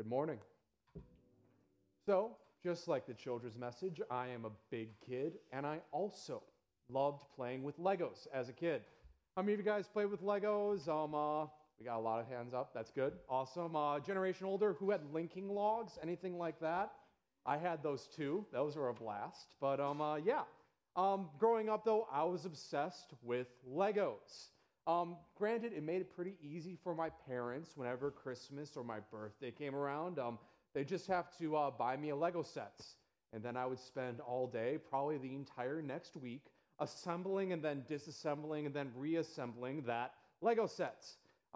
Good morning. So, just like the children's message, I am a big kid, and I also loved playing with Legos as a kid. How many of you guys played with Legos? We got a lot of hands up. That's good. Awesome. Generation older, who had linking logs? Anything like that? I had those too. Those were a blast. But yeah. Growing up though, I was obsessed with Legos. Granted, it made it pretty easy for my parents whenever Christmas or my birthday came around. They just have to buy me a Lego sets. And then I would spend all day, probably the entire next week, assembling and then disassembling and then reassembling that Lego sets.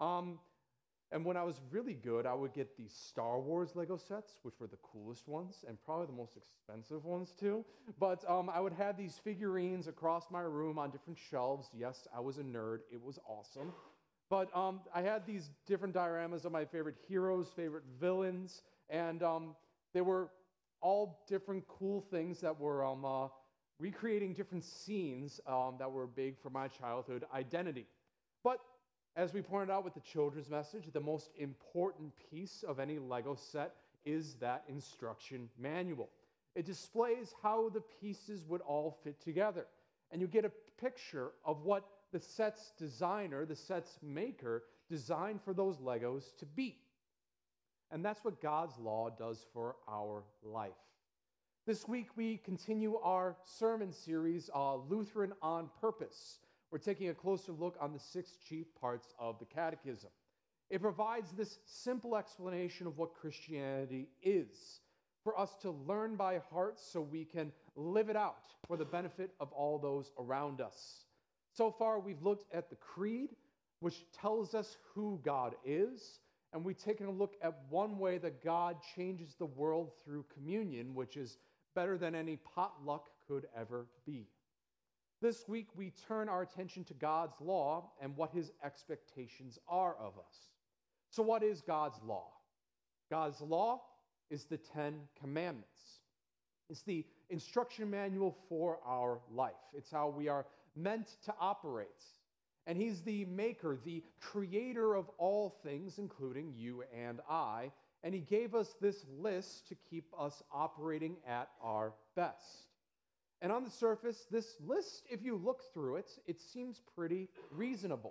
And when I was really good, I would get the Star Wars Lego sets, which were the coolest ones and probably the most expensive ones too. But I would have these figurines across my room on different shelves. Yes, I was a nerd. It was awesome. But I had these different dioramas of my favorite heroes, favorite villains, and they were all different cool things that were recreating different scenes that were big for my childhood identity. But as we pointed out with the children's message, the most important piece of any Lego set is that instruction manual. It displays how the pieces would all fit together. And you get a picture of what the set's designer, the set's maker, designed for those Legos to be. And that's what God's law does for our life. This week we continue our sermon series, Lutheran on Purpose. We're taking a closer look on the 6 chief parts of the Catechism. It provides this simple explanation of what Christianity is, for us to learn by heart so we can live it out for the benefit of all those around us. So far, we've looked at the Creed, which tells us who God is, and we've taken a look at one way that God changes the world through communion, which is better than any potluck could ever be. This week, we turn our attention to God's law and what his expectations are of us. So what is God's law? God's law is the 10 Commandments. It's the instruction manual for our life. It's how we are meant to operate. And he's the maker, the creator of all things, including you and I. And he gave us this list to keep us operating at our best. And on the surface, this list, if you look through it, it seems pretty reasonable.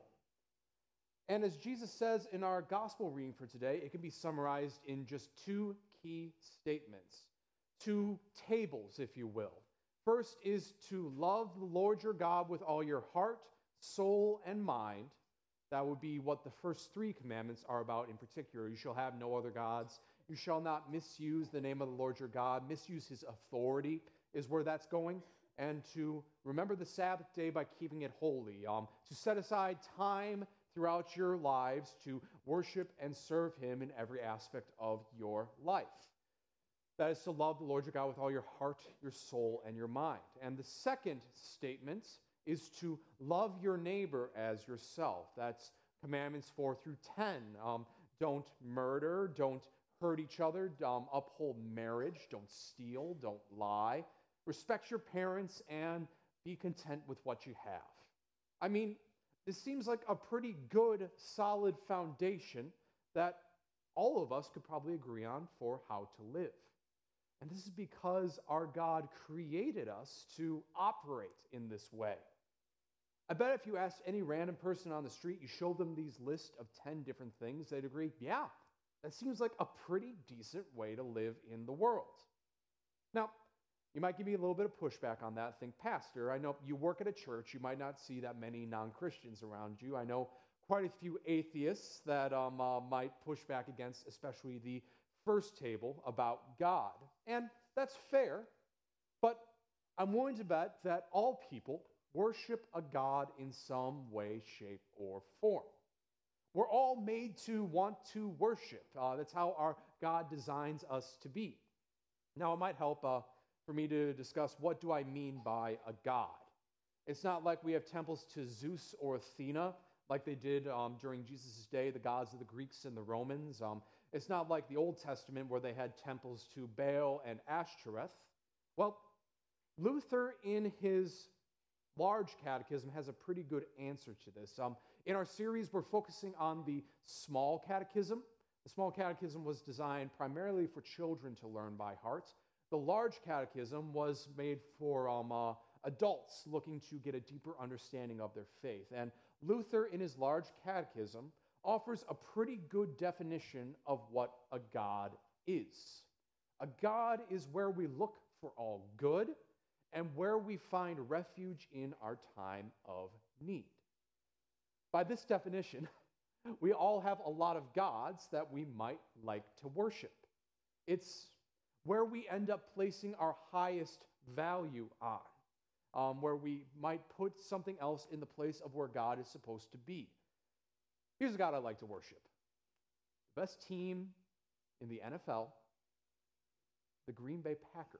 And as Jesus says in our gospel reading for today, it can be summarized in just 2 key statements, 2 tables, if you will. First is to love the Lord your God with all your heart, soul, and mind. That would be what the first 3 commandments are about in particular. You shall have no other gods. You shall not misuse the name of the Lord your God, misuse his authority is where that's going, and to remember the Sabbath day by keeping it holy, to set aside time throughout your lives to worship and serve him in every aspect of your life. That is to love the Lord your God with all your heart, your soul, and your mind. And the second statement is to love your neighbor as yourself. That's commandments 4 through 10. Don't murder, don't hurt each other, uphold marriage, don't steal, don't lie. Respect your parents and be content with what you have. I mean, this seems like a pretty good, solid foundation that all of us could probably agree on for how to live. And this is because our God created us to operate in this way. I bet if you asked any random person on the street, you showed them these list of 10 different things, they'd agree, yeah, that seems like a pretty decent way to live in the world. Now, you might give me a little bit of pushback on that. Think, Pastor, I know you work at a church. You might not see that many non-Christians around you. I know quite a few atheists that might push back against, especially the first table about God. And that's fair, but I'm willing to bet that all people worship a God in some way, shape, or form. We're all made to want to worship. That's how our God designs us to be. Now, it might help for me to discuss what do I mean by a god. It's not like we have temples to Zeus or Athena like they did during Jesus' day, the gods of the Greeks and the Romans. It's not like the Old Testament where they had temples to Baal and Ashtoreth. Well, Luther in his large catechism has a pretty good answer to this. In our series, we're focusing on the small catechism, The small catechism was designed primarily for children to learn by heart. The large catechism was made for adults looking to get a deeper understanding of their faith. And Luther, in his large catechism, offers a pretty good definition of what a God is. A God is where we look for all good and where we find refuge in our time of need. By this definition, we all have a lot of gods that we might like to worship. It's where we end up placing our highest value on, where we might put something else in the place of where God is supposed to be. Here's a God I like to worship. The best team in the NFL, the Green Bay Packers.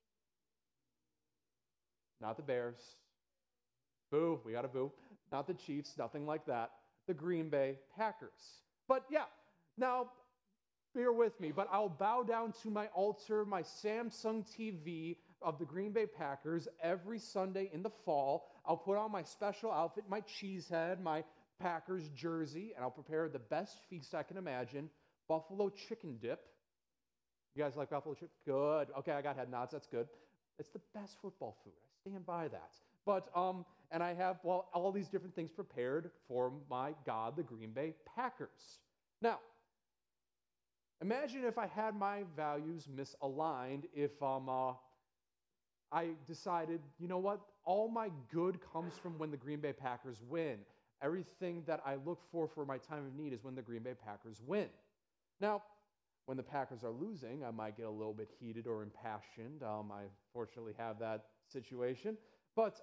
Not the Bears. Boo, we got a boo. Not the Chiefs, nothing like that. The Green Bay Packers. But yeah, now bear with me, but I'll bow down to my altar, my Samsung TV of the Green Bay Packers every Sunday in the fall. I'll put on my special outfit, my cheese head, my Packers jersey, and I'll prepare the best feast I can imagine, buffalo chicken dip. You guys like buffalo chicken? Good. Okay, I got head nods. That's good. It's the best football food. I stand by that. But, and I have, all these different things prepared for my God, the Green Bay Packers. Now, imagine if I had my values misaligned, if I decided, you know what, all my good comes from when the Green Bay Packers win. Everything that I look for my time of need is when the Green Bay Packers win. Now, when the Packers are losing, I might get a little bit heated or impassioned. I fortunately have that situation. But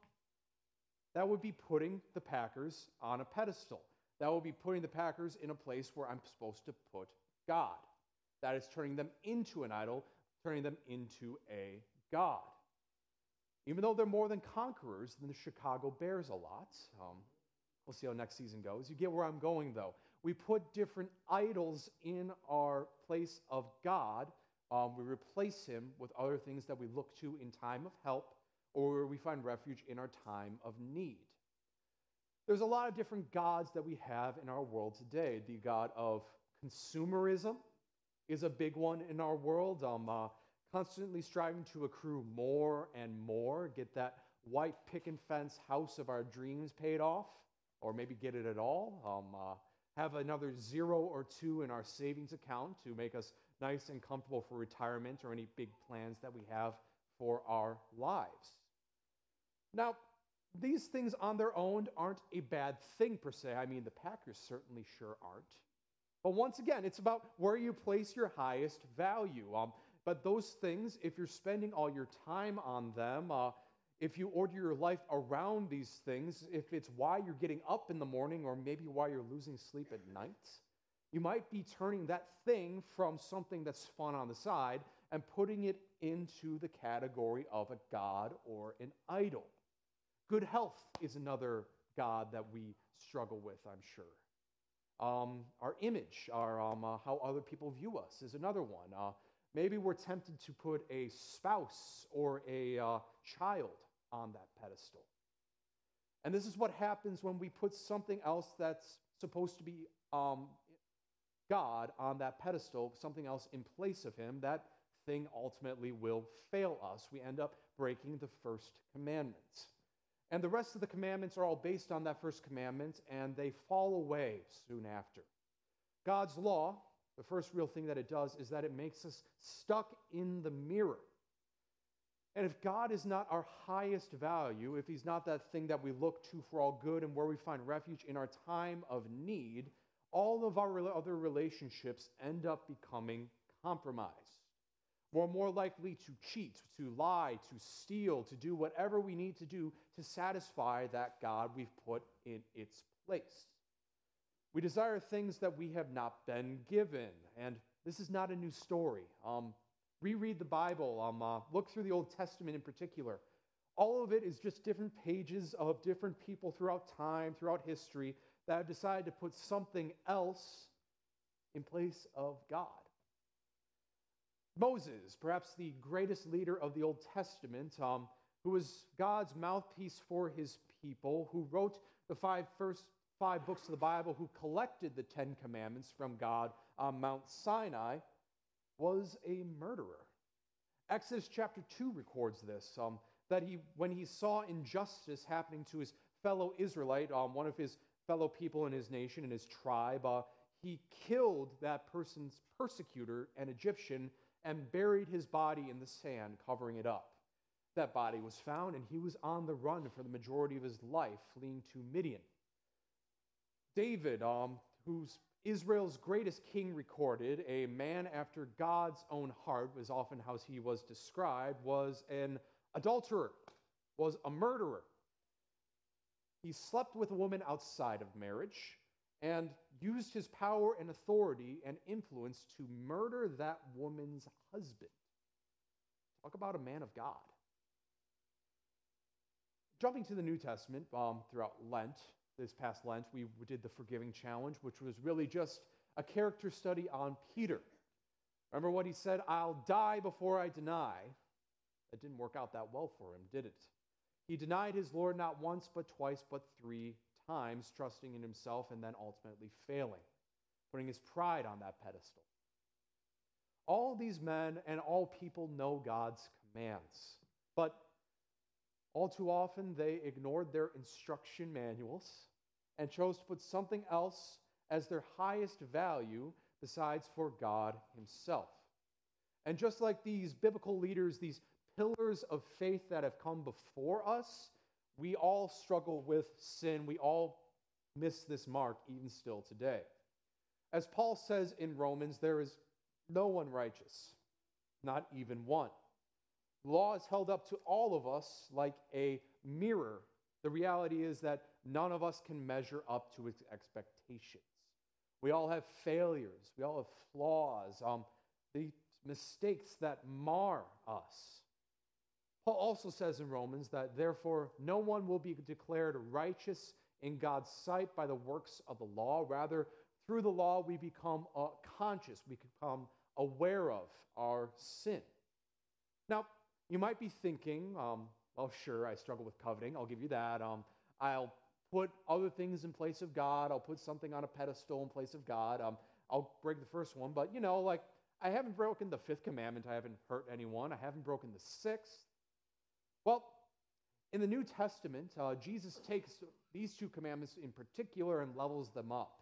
that would be putting the Packers on a pedestal. That would be putting the Packers in a place where I'm supposed to put God. That is turning them into an idol, turning them into a God. Even though they're more than conquerors than the Chicago Bears a lot. We'll see how next season goes. You get where I'm going, though. We put different idols in our place of God. We replace him with other things that we look to in time of help, or where we find refuge in our time of need. There's a lot of different gods that we have in our world today. The god of consumerism is a big one in our world. Constantly striving to accrue more and more, get that white picket and fence house of our dreams paid off, or maybe get it at all. Have another 0 or 2 in our savings account to make us nice and comfortable for retirement or any big plans that we have for our lives. Now, these things on their own aren't a bad thing per se. I mean, the Packers certainly sure aren't. But once again, it's about where you place your highest value. But those things, if you're spending all your time on them, if you order your life around these things, if it's why you're getting up in the morning or maybe why you're losing sleep at night, you might be turning that thing from something that's fun on the side and putting it into the category of a god or an idol. Good health is another god that we struggle with, I'm sure. Our image, how other people view us is another one. Maybe we're tempted to put a spouse or a child on that pedestal. And this is what happens when we put something else that's supposed to be God on that pedestal, something else in place of him. That thing ultimately will fail us. We end up breaking the first commandment. And the rest of the commandments are all based on that first commandment, and they fall away soon after. God's law, the first real thing that it does is that it makes us stuck in the mirror. And if God is not our highest value, if he's not that thing that we look to for all good and where we find refuge in our time of need, all of our other relationships end up becoming compromised. We're more likely to cheat, to lie, to steal, to do whatever we need to do to satisfy that God we've put in its place. We desire things that we have not been given, and this is not a new story. Reread the Bible, look through the Old Testament in particular. All of it is just different pages of different people throughout time, throughout history, that have decided to put something else in place of God. Moses, perhaps the greatest leader of the Old Testament, who was God's mouthpiece for his people, who wrote the first five books of the Bible, who collected the 10 Commandments from God on Mount Sinai, was a murderer. Exodus chapter 2 records this, that when he saw injustice happening to his fellow Israelite, one of his fellow people in his nation, in his tribe, he killed that person's persecutor, an Egyptian, and buried his body in the sand, covering it up. That body was found, and he was on the run for the majority of his life, fleeing to Midian. David, who's Israel's greatest king recorded, a man after God's own heart, was often how he was described, was an adulterer, was a murderer. He slept with a woman outside of marriage and used his power and authority and influence to murder that woman's husband. Talk about a man of God. Jumping to the New Testament, throughout Lent, this past Lent, we did the Forgiving Challenge, which was really just a character study on Peter. Remember what he said? I'll die before I deny. That didn't work out that well for him, did it? He denied his Lord not once, but twice, but 3 times, trusting in himself and then ultimately failing, putting his pride on that pedestal. All these men and all people know God's commands, but all too often they ignored their instruction manuals and chose to put something else as their highest value besides for God himself. And just like these biblical leaders, these pillars of faith that have come before us, we all struggle with sin. We all miss this mark even still today. As Paul says in Romans, there is no one righteous, not even one. The law is held up to all of us like a mirror. The reality is that none of us can measure up to its expectations. We all have failures. We all have flaws, the mistakes that mar us. Paul also says in Romans that therefore no one will be declared righteous in God's sight by the works of the law. Rather, through the law we become conscious, we become aware of our sin. Now, you might be thinking, well, sure, I struggle with coveting. I'll give you that. I'll put other things in place of God. I'll put something on a pedestal in place of God. I'll break the first one. But, like, I haven't broken the 5th commandment. I haven't hurt anyone. I haven't broken the 6th. Well, in the New Testament, Jesus takes these 2 commandments in particular and levels them up.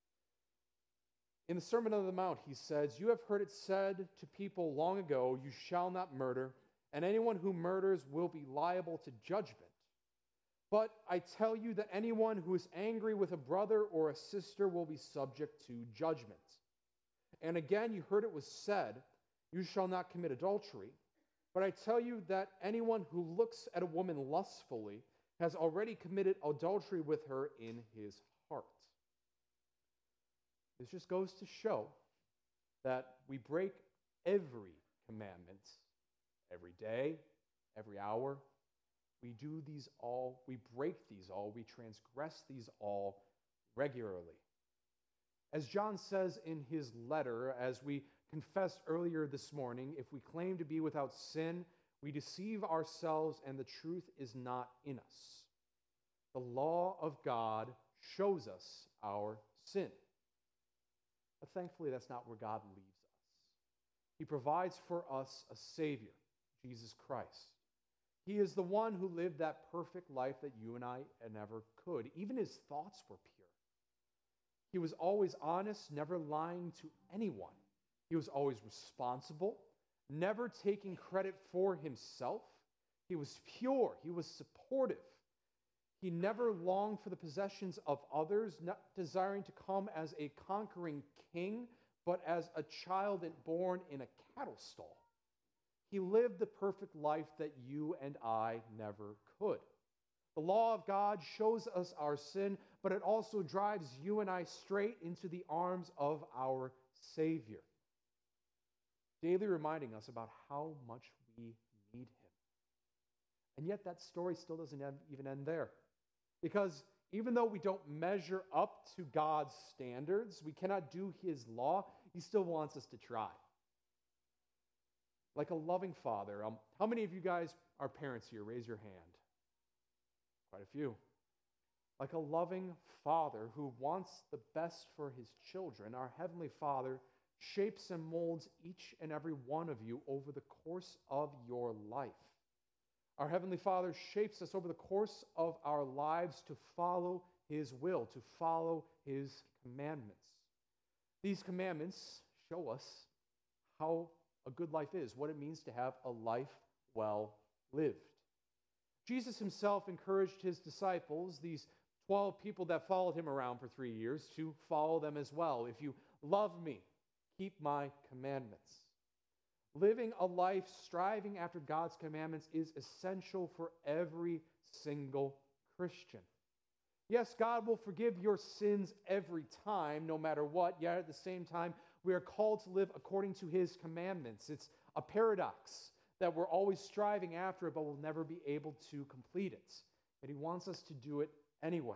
In the Sermon on the Mount, he says, "You have heard it said to people long ago, 'You shall not murder,' and anyone who murders will be liable to judgment. But I tell you that anyone who is angry with a brother or a sister will be subject to judgment. And again, you heard it was said, 'You shall not commit adultery.' But I tell you that anyone who looks at a woman lustfully has already committed adultery with her in his heart." This just goes to show that we break every commandment every day, every hour. We do these all, we break these all, we transgress these all regularly. As John says in his letter, as we confessed earlier this morning, if we claim to be without sin, we deceive ourselves and the truth is not in us. The law of God shows us our sin. But thankfully, that's not where God leaves us. He provides for us a Savior, Jesus Christ. He is the one who lived that perfect life that you and I never could. Even his thoughts were pure. He was always honest, never lying to anyone. He was always responsible, never taking credit for himself. He was pure. He was supportive. He never longed for the possessions of others, not desiring to come as a conquering king, but as a child born in a cattle stall. He lived the perfect life that you and I never could. The law of God shows us our sin, but it also drives you and I straight into the arms of our Savior, daily reminding us about how much we need him. And yet that story still doesn't even end there. Because even though we don't measure up to God's standards, we cannot do his law, he still wants us to try. Like a loving father. How many of you guys are parents here? Raise your hand. Quite a few. Like a loving father who wants the best for his children, our Heavenly Father shapes and molds each and every one of you over the course of your life. Our Heavenly Father shapes us over the course of our lives to follow His will, to follow His commandments. These commandments show us how a good life is, what it means to have a life well lived. Jesus Himself encouraged His disciples, these 12 people that followed Him around for 3 years, to follow them as well. If you love me, keep my commandments. Living a life striving after God's commandments is essential for every single Christian. Yes, God will forgive your sins every time, no matter what, yet at the same time, we are called to live according to His commandments. It's a paradox that we're always striving after it, but we'll never be able to complete it. But He wants us to do it anyway.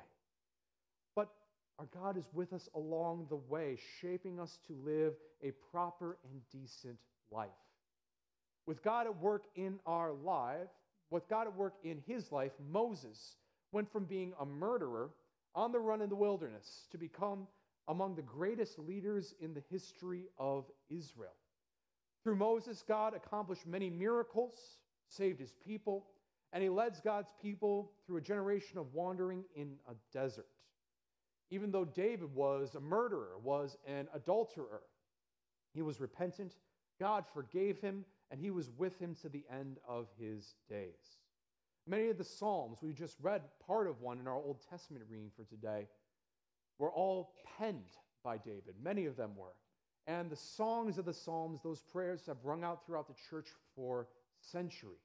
But our God is with us along the way, shaping us to live a proper and decent life. With God at work in our life, with God at work in his life, Moses went from being a murderer on the run in the wilderness to become among the greatest leaders in the history of Israel. Through Moses, God accomplished many miracles, saved his people, and he led God's people through a generation of wandering in a desert. Even though David was a murderer, was an adulterer, he was repentant, God forgave him, and he was with him to the end of his days. Many of the Psalms, we just read part of one in our Old Testament reading for today, were all penned by David. Many of them were. And the songs of the Psalms, those prayers have rung out throughout the church for centuries.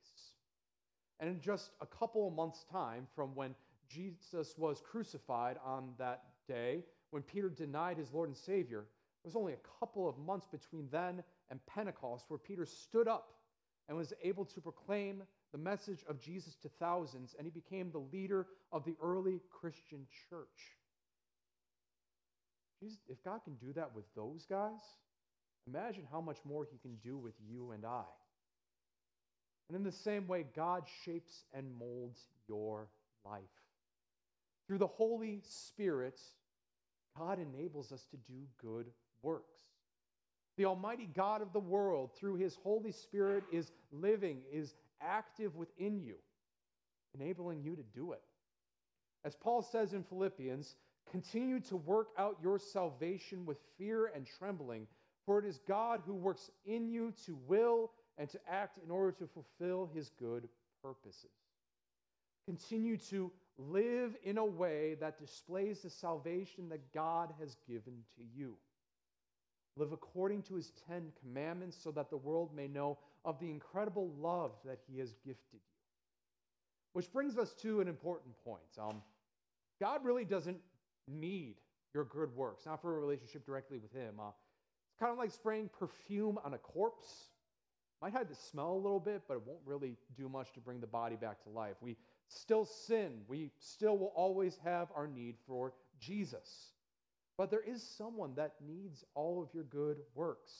And in just a couple of months' time from when Jesus was crucified on that day, when Peter denied his Lord and Savior, there was only a couple of months between then and Pentecost where Peter stood up and was able to proclaim the message of Jesus to thousands, and he became the leader of the early Christian church. Jesus, if God can do that with those guys, imagine how much more he can do with you and I. And in the same way, God shapes and molds your life. Through the Holy Spirit, God enables us to do good works. The Almighty God of the world, through his Holy Spirit, is living, is active within you, enabling you to do it. As Paul says in Philippians, continue to work out your salvation with fear and trembling, for it is God who works in you to will and to act in order to fulfill his good purposes. Continue to live in a way that displays the salvation that God has given to you. Live according to his 10 commandments so that the world may know of the incredible love that he has gifted you. Which brings us to an important point. God really doesn't need your good works, not for a relationship directly with him. It's kind of like spraying perfume on a corpse. Might hide the smell a little bit, but it won't really do much to bring the body back to life. We still sin. We still will always have our need for Jesus. But there is someone that needs all of your good works.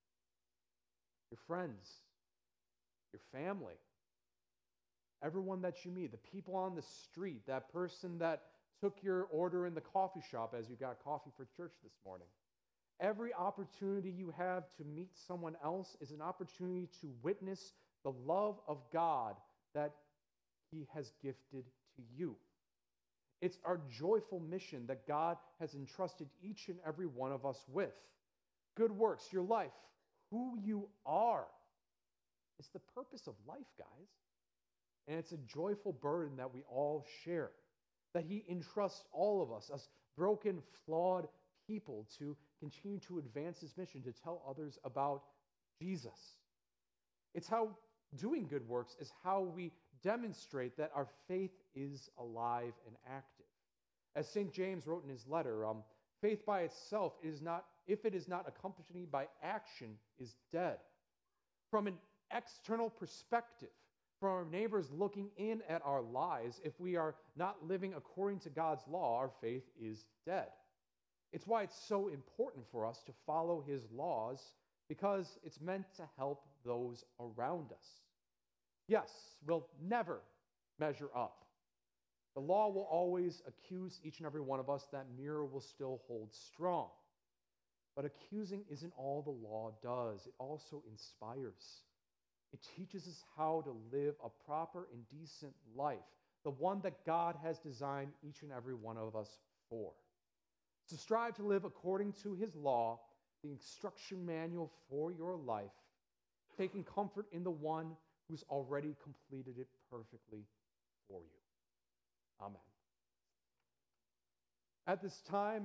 Your friends, your family, everyone that you meet, the people on the street, that person that took your order in the coffee shop as you got coffee for church this morning. Every opportunity you have to meet someone else is an opportunity to witness the love of God that he has gifted to you. It's our joyful mission that God has entrusted each and every one of us with. Good works, your life, who you are. It's the purpose of life, guys. And it's a joyful burden that we all share, that he entrusts all of us broken, flawed people, to continue to advance his mission, to tell others about Jesus. It's how doing good works is how we demonstrate that our faith is alive and active. As St. James wrote in his letter, faith by itself is not, if it is not accompanied by action, is dead. From an external perspective, from our neighbors looking in at our lives, if we are not living according to God's law, our faith is dead. It's why it's so important for us to follow his laws, because it's meant to help those around us. Yes, we'll never measure up, The law will always accuse each and every one of us. That mirror will still hold strong. But accusing isn't all the law does. It also inspires. It teaches us how to live a proper and decent life, the one that God has designed each and every one of us for. So strive to live according to his law, the instruction manual for your life, taking comfort in the one who's already completed it perfectly for you. Amen. At this time,